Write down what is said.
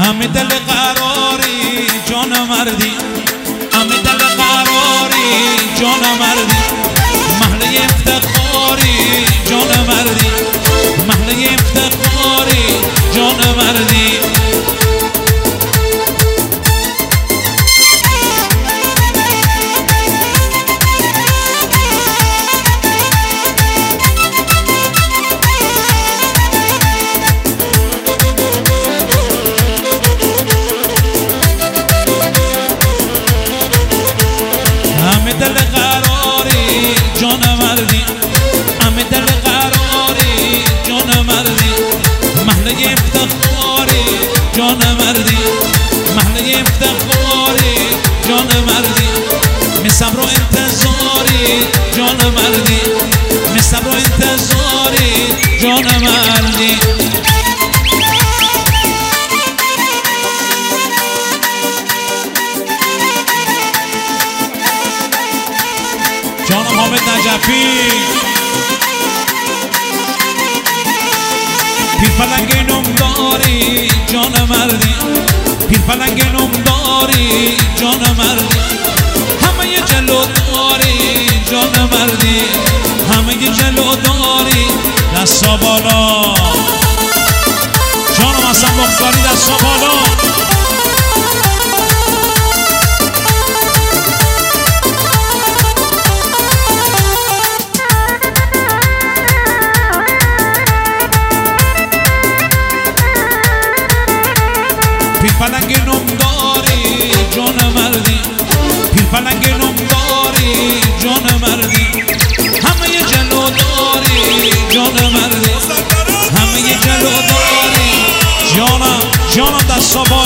همه دل قراری جان مردی، همه دل قراری جان مردی، محله افتخاری جان مردی، محله افتخاری جان مردی. همه دل قراری جان مردی، همه دل قراری جان مردی، محله افتخاری جان مردی، محله افتخاری جان مردی. می صبر و انتظاری جان مردی، می صبر و انتظاری جان مردی. جان حامد نجفی پیر پلنگ نمداری جان مردی، پیر پلنگ نمداری جان مردی، همه جلو داری جان مردی، همه جلو داری. دستا بالا جانم حسن مختاری، دستا بالا. پیر پلنگ نمداری جان مردی، پیر پلنگ نمداری جان مردی، همه جلو داری جان مردی، همه جلو داری. جانم دستا بالا.